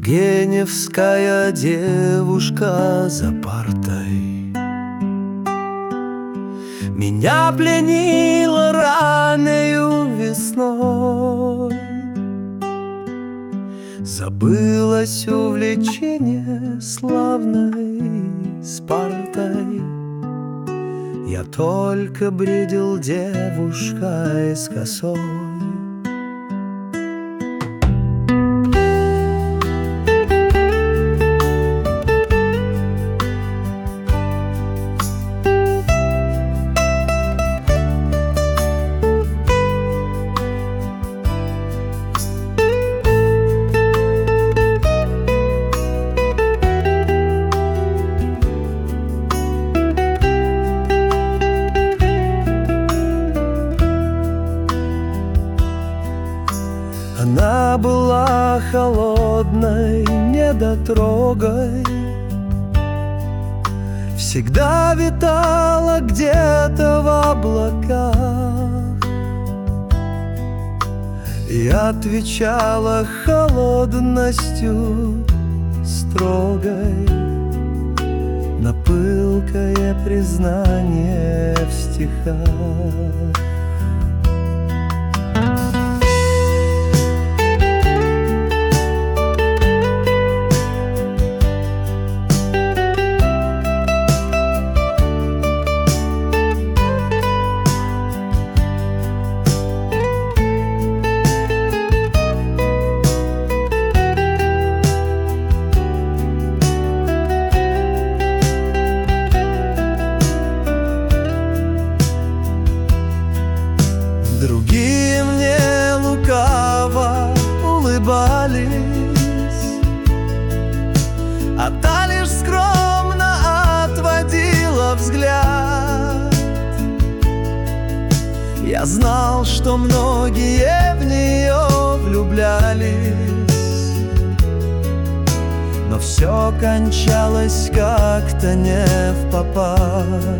Тургеневская девушка за партой меня пленила раннею весной. Забылось увлечение славной Спартой. Я только бредил девушкой с косой. Она была холодной недотрогой, всегда витала где-то в облаках и отвечала холодностью строгой на пылкое признание в стихах. Другие мне лукаво улыбались, а та лишь скромно отводила взгляд. Я знал, что многие в нее влюблялись, но все кончалось как-то не впопад.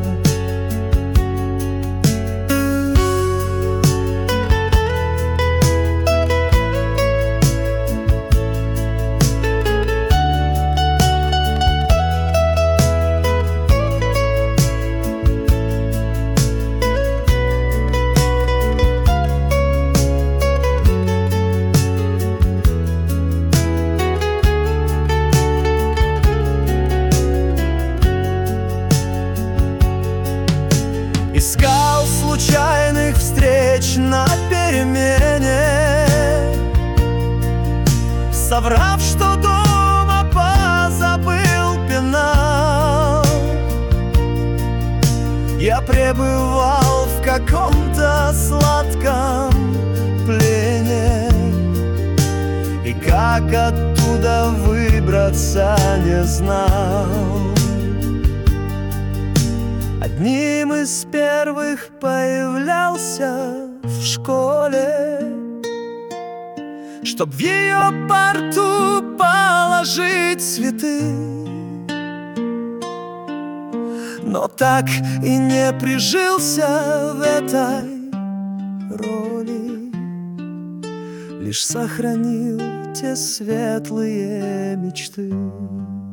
Искал случайных встреч на перемене, соврав, что дома позабыл пенал. Я пребывал в каком-то сладком плене, и как оттуда выбраться не знал. Одним из первых появлялся в школе, чтоб в ее парту положить цветы, но так и не прижился в этой роли, лишь сохранил те светлые мечты.